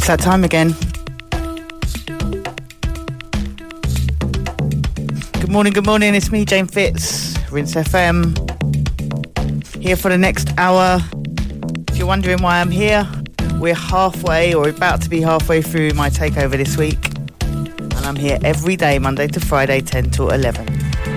It's that time again. Good morning, it's me, Jane Fitz, Rinse FM, here for the next hour. If you're wondering why I'm here, we're halfway, or about to be halfway through my takeover this week, and I'm here every day, Monday to Friday, 10 to 11.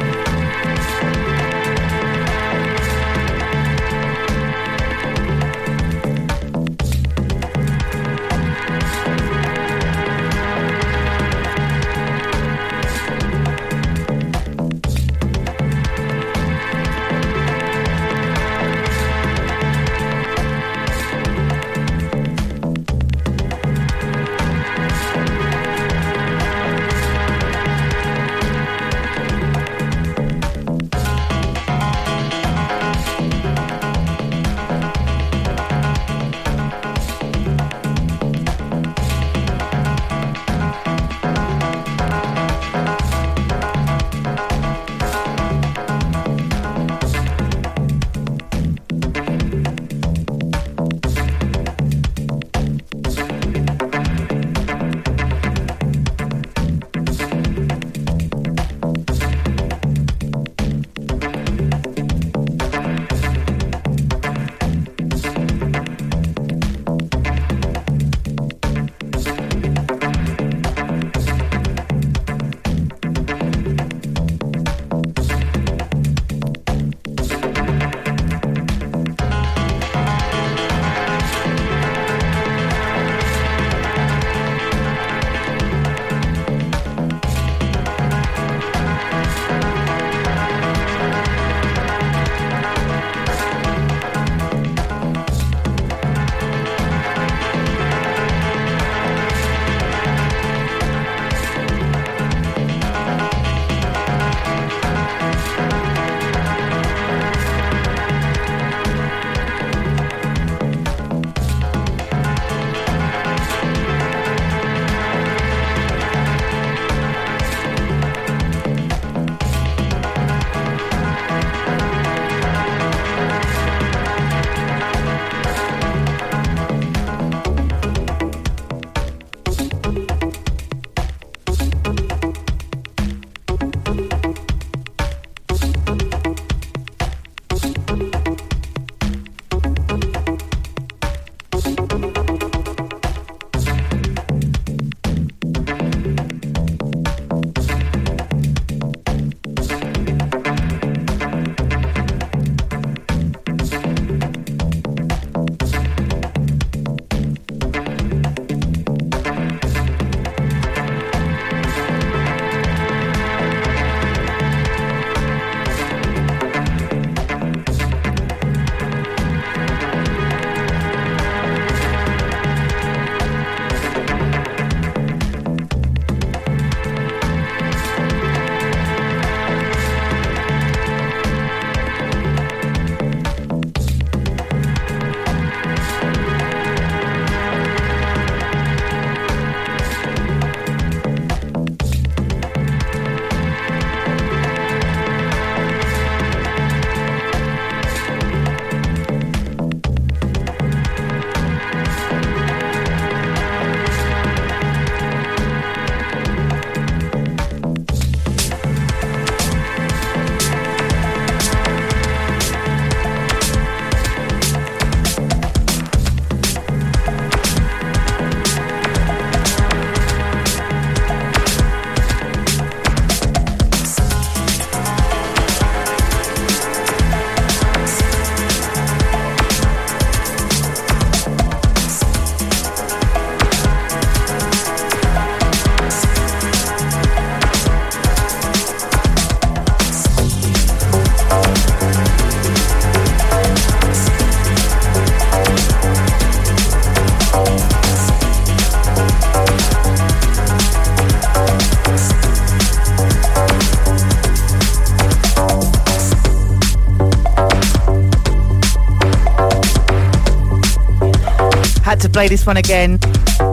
Had to play this one again.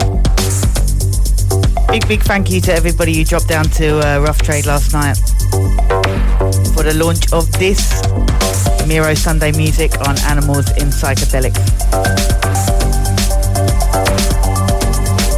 Big thank you to everybody who dropped down to Rough Trade last night for the launch of this Miro Sunday music on Animals in Psychedelics.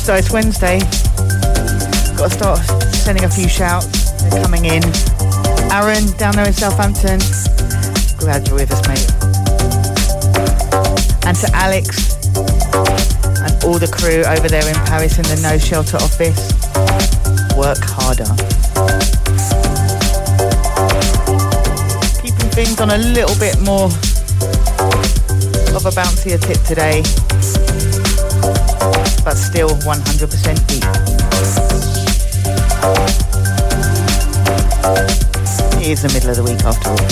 So it's Wednesday. Got to start sending a few shouts. They're coming in. Aaron, down there in Southampton. Glad you're with us, mate. And to Alex and all the crew over there in Paris in the No Shelter office. Work harder. Keeping things on a little bit more of a bouncier tip today, but still 100% deep. It is the middle of the week after all.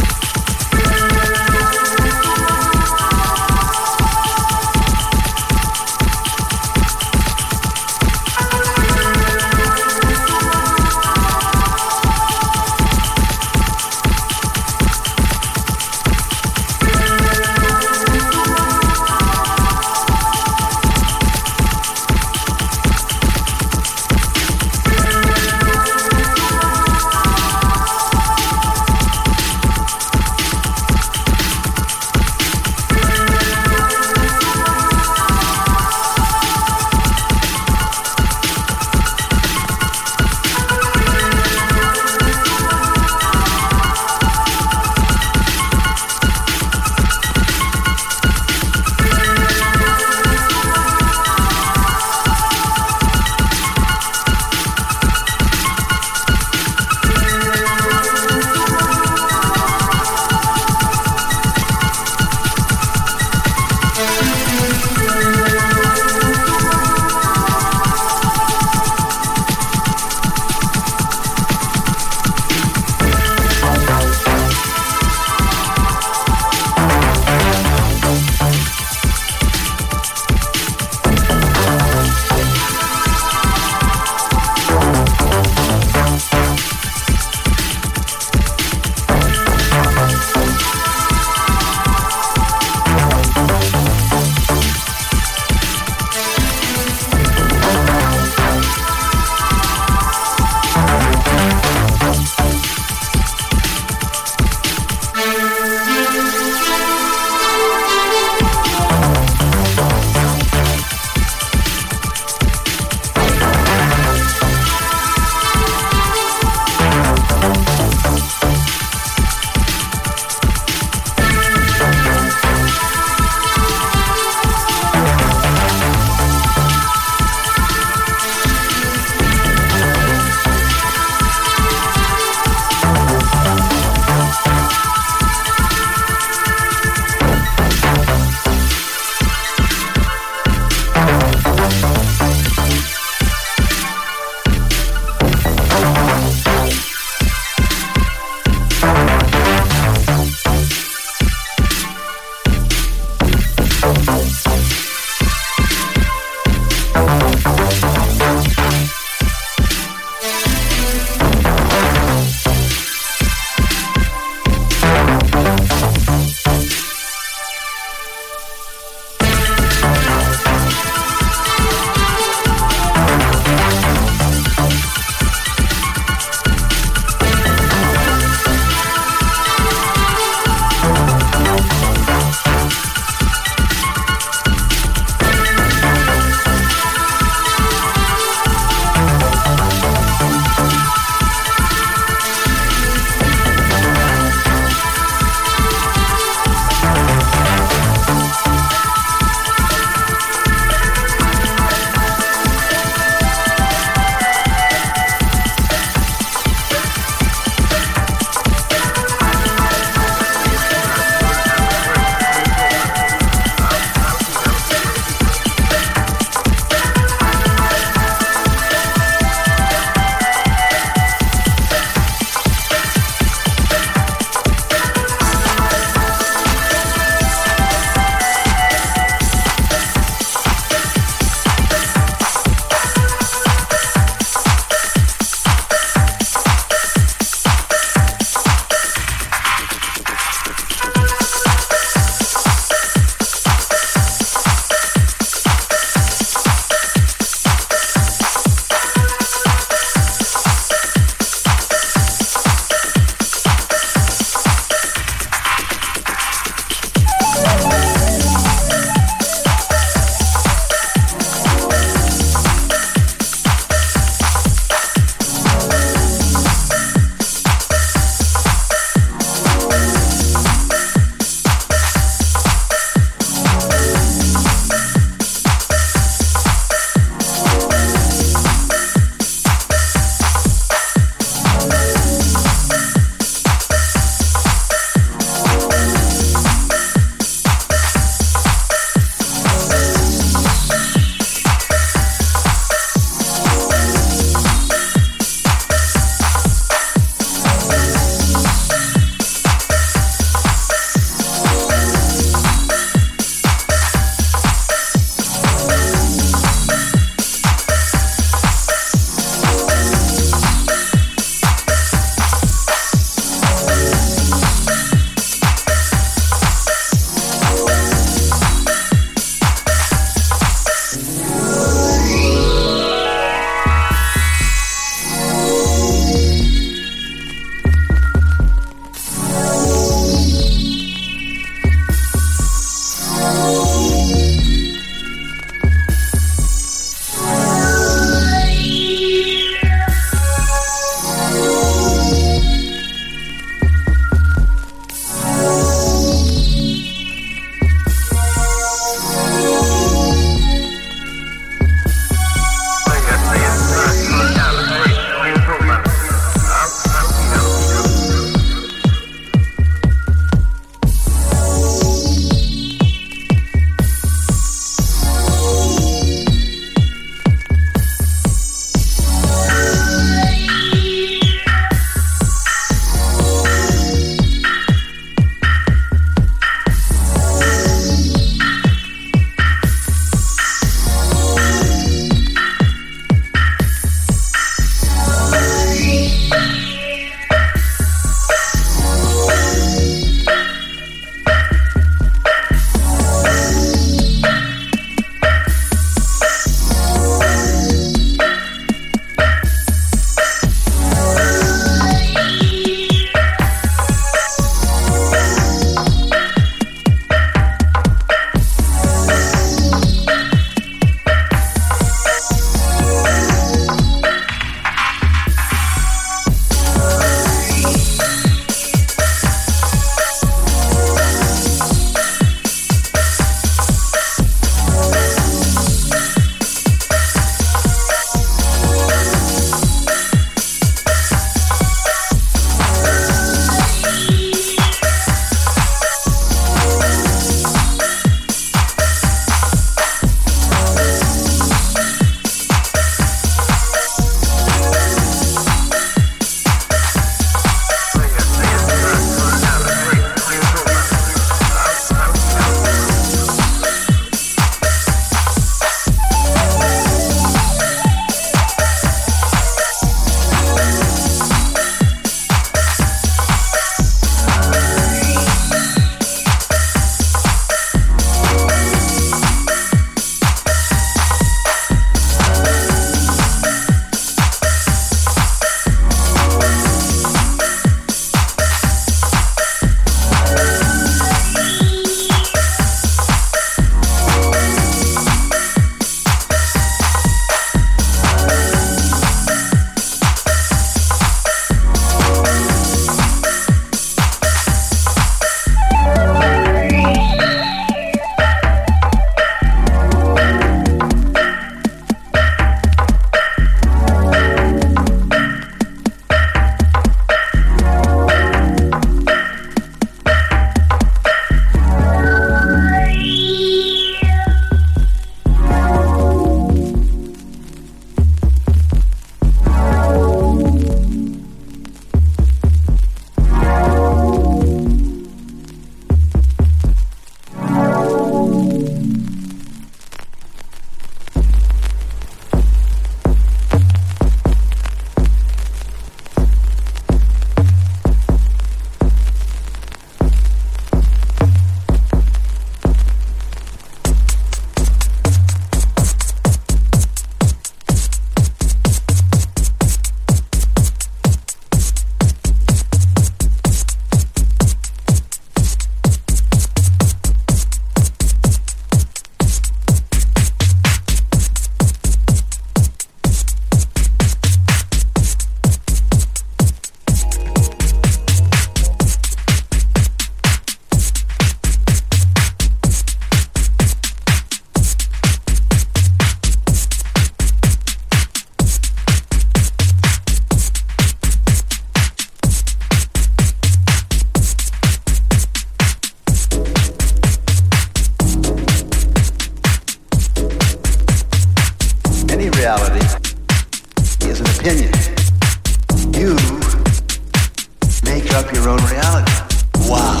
make up your own reality. Wow.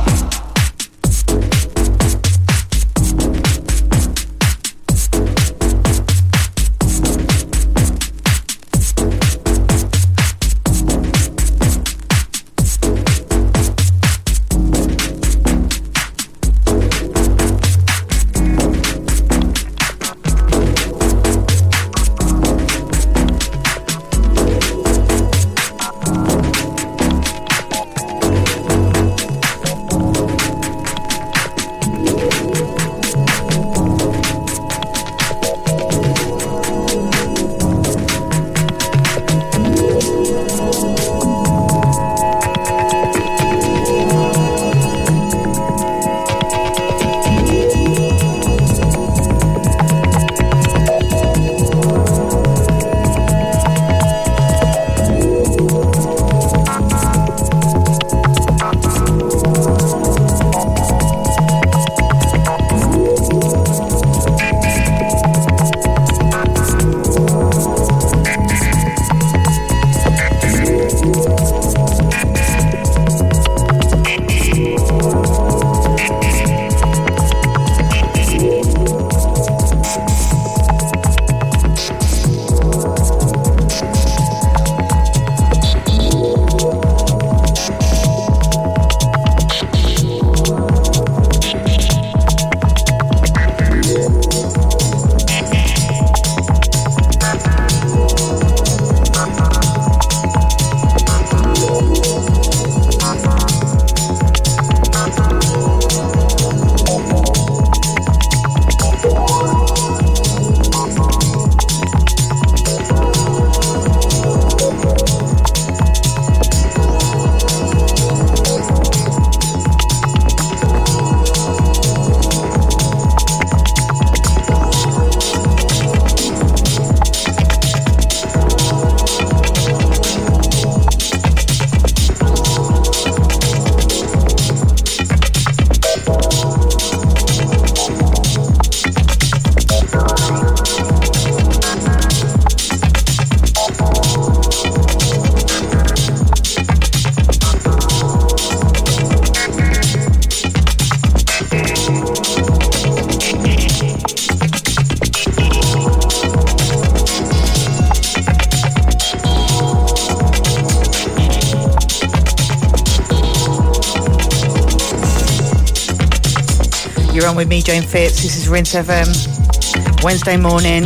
You're on with me, Jane Fitz. This is Rinse FM. Wednesday morning.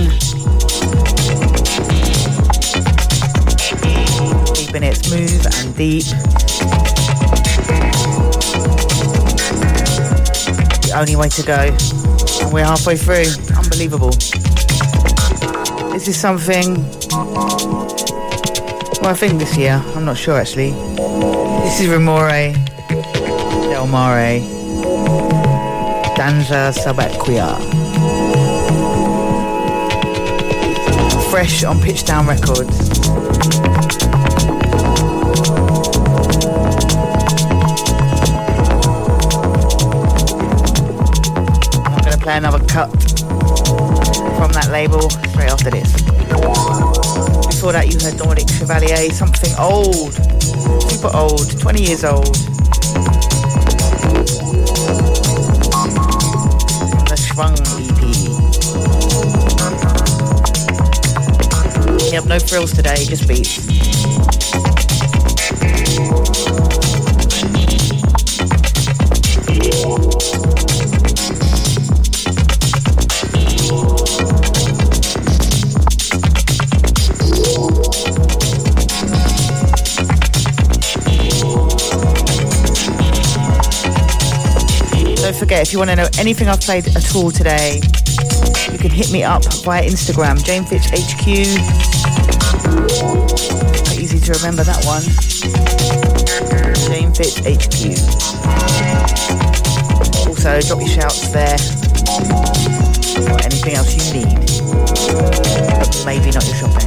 Keeping it smooth and deep. The only way to go. And we're halfway through. Unbelievable. This is something... well, I think this year. I'm not sure, actually. This is Ramore Del Mare. Danza Sabacquia. Fresh on Pitch Down Records. I'm going to play another cut from that label straight after this. Before that you heard Dominic Chevalier, something old, super old, 20 years old. Schwung EP. Yep, no frills today, just beats. Don't forget, if you want to know anything I've played at all today, you can hit me up via Instagram, JaneFitchHQ. Quite easy to remember that one. JaneFitchHQ. Also, drop your shouts there. Or anything else you need. But maybe not your shopping.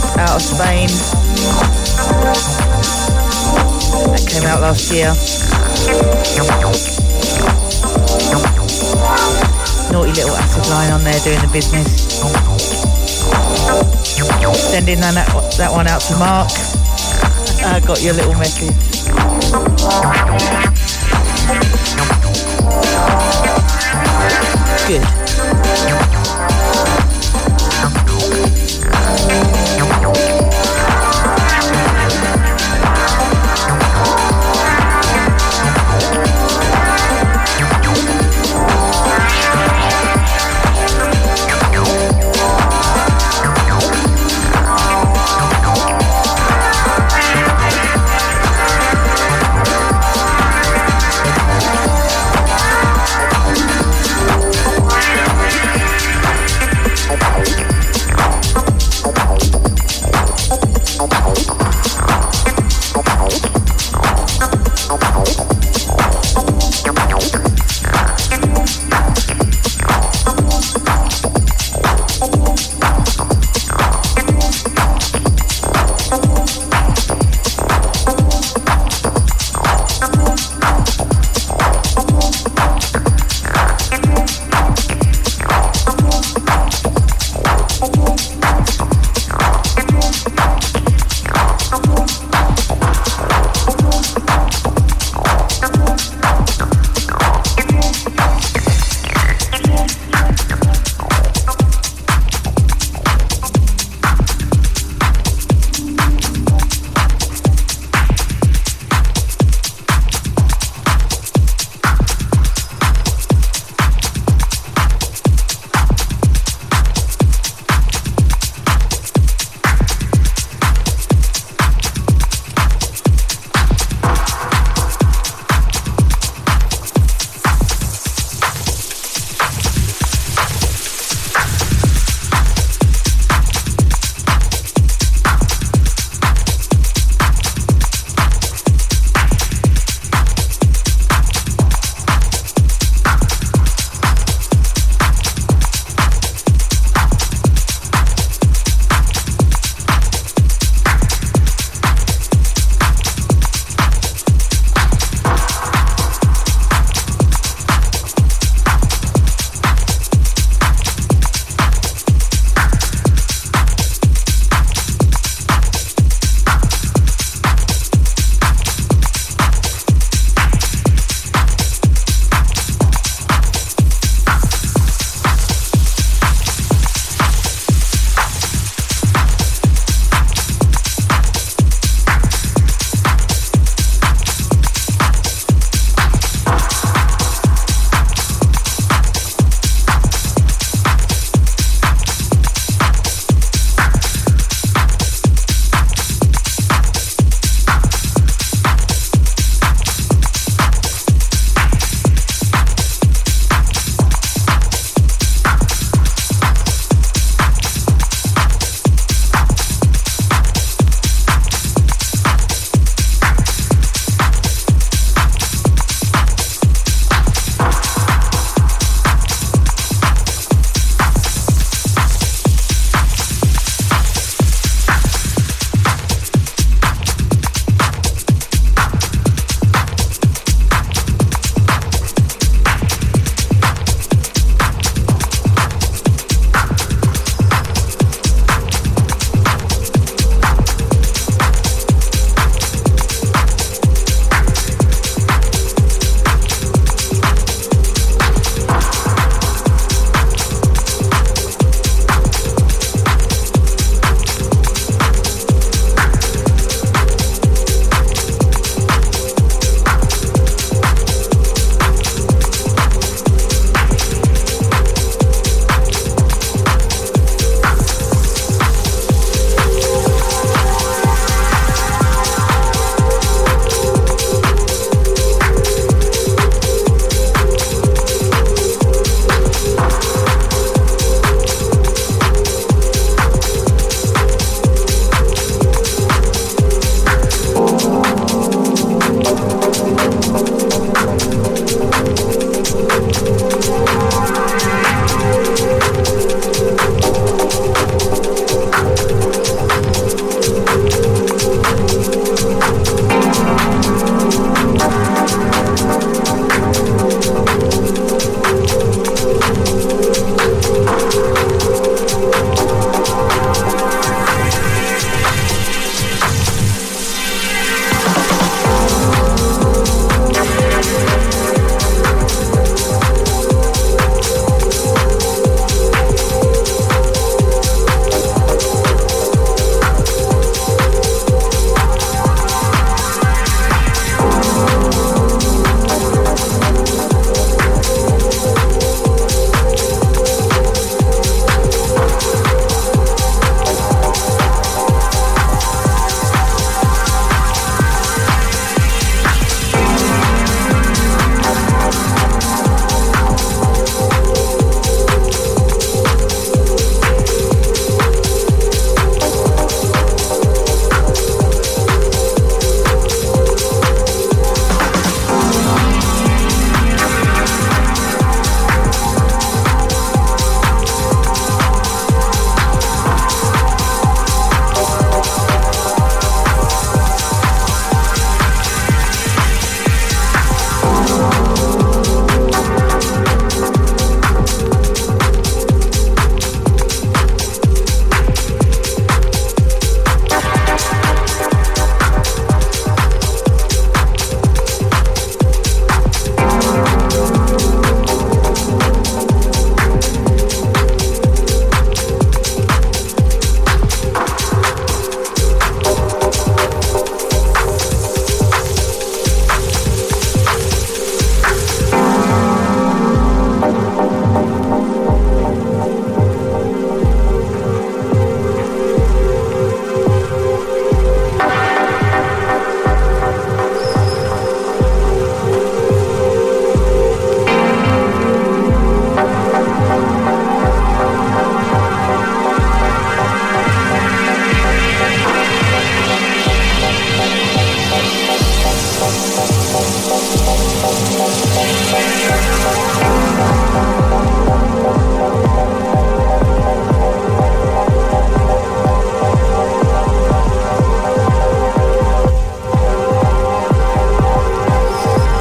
out of Spain. That came out last year. Naughty little acid line on there doing the business. Sending that one out to Mark. I got your little message. Good.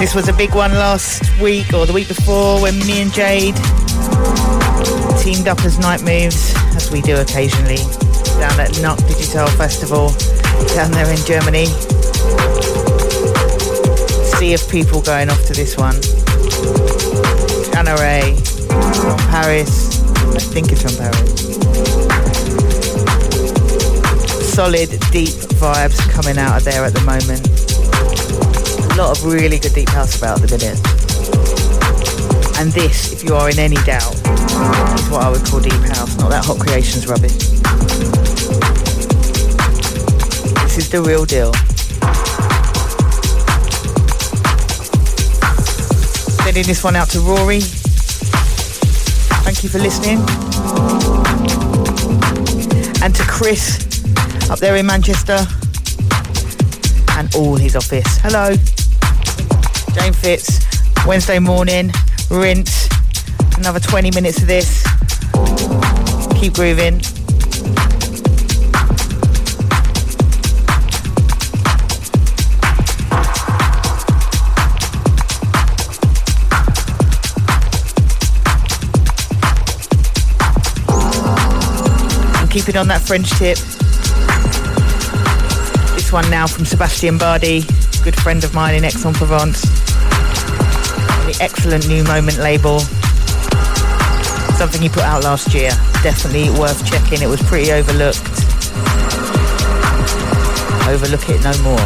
This was a big one last week or the week before when me and Jade teamed up as Night Moves, as we do occasionally, down at Nuck Digital Festival down there in Germany. Sea of people going off to this one. Anna Ray from Paris. I think it's from Paris. Solid, deep vibes coming out of there at the moment. A lot of really good deep house about the minute. And this, if you are in any doubt, is what I would call deep house, not that Hot Creations rubbish. This is the real deal. Sending this one out to Rory. Thank you for listening. And to Chris up there in Manchester and all his office. Hello. Jane Fitz, Wednesday morning, rinse. Another 20 minutes of this. Keep grooving. Keep it on that French tip. This one now from Sebastian Bardi, good friend of mine in Aix-en-Provence. The excellent New Moment label. Something he put out last year. Definitely worth checking. It was pretty overlooked. Overlook it no more.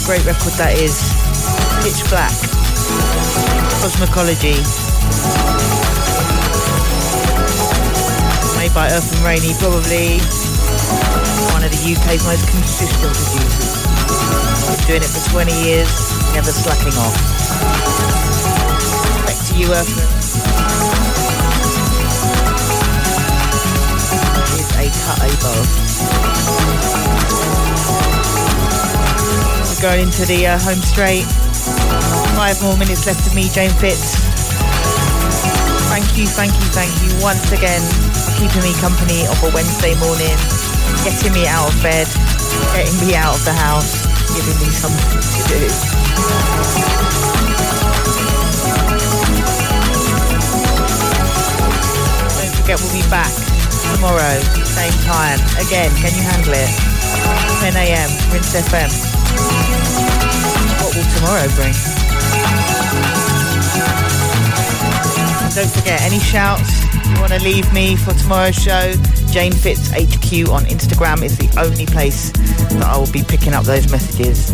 great record that is. Pitch Black. Cosmicology. Made by Earth and Rainy, probably one of the UK's most consistent producers. Been doing it for 20 years, never slacking off. Back to you, Earthman. Here's a cut above. We're going into the home straight. 5 more minutes left of me, Jane Fitz. Thank you once again for keeping me company on a Wednesday morning, getting me out of bed, getting me out of the house, giving me something to do. Don't forget, we'll be back tomorrow, same time. Again, can you handle it? 10 a.m, Rinse FM. What will tomorrow bring? Don't forget, any shouts you want to leave me for tomorrow's show, Jane Fitz HQ on Instagram is the only place that I will be picking up those messages.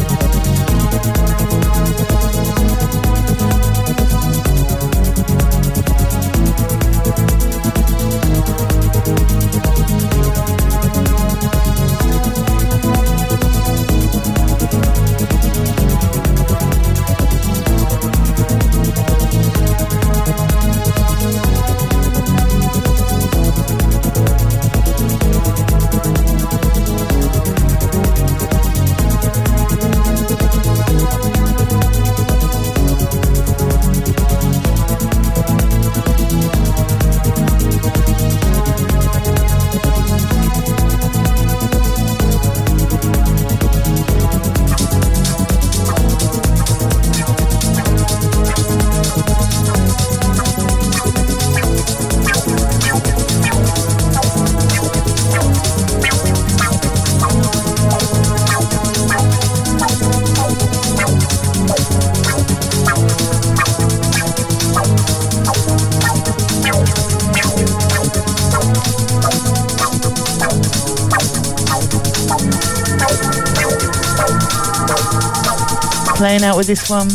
Playing out with this one.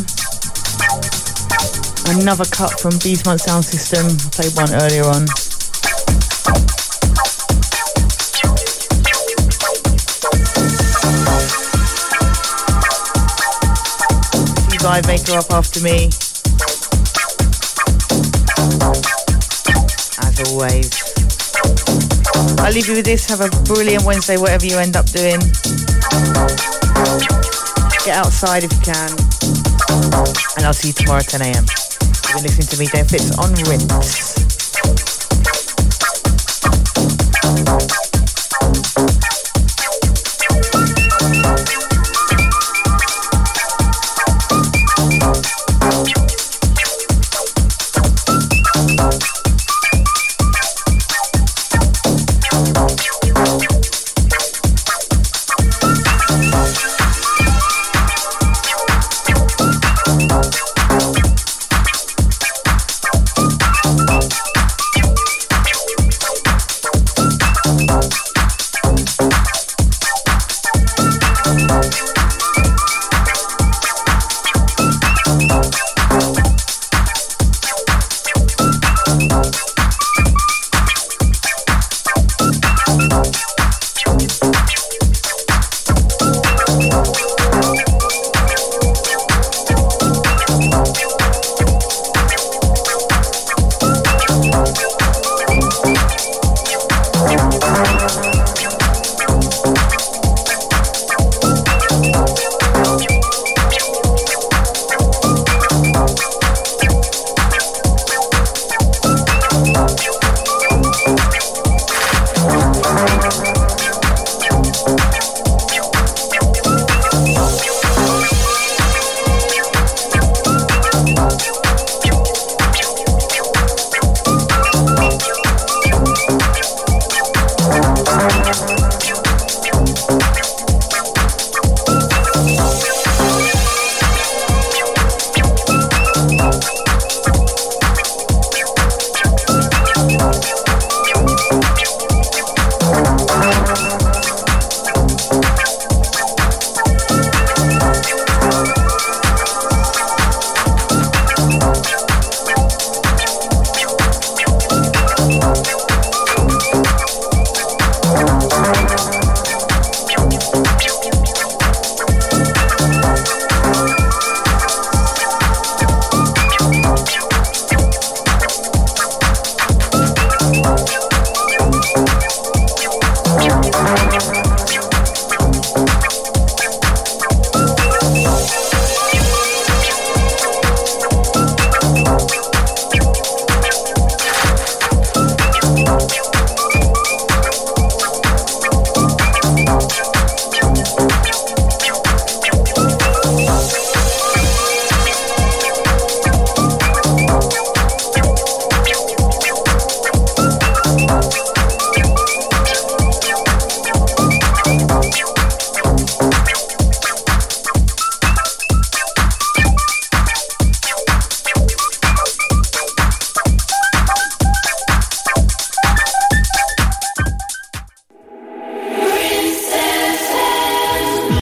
Another cut from Beesmont Sound System. I played one earlier on. See Vibe Maker up after me. As always. I'll leave you with this. Have a brilliant Wednesday, whatever you end up doing. Get outside if you can. And I'll see you tomorrow at 10 a.m. You've been listening to me, Jane Fitz, on Rinse.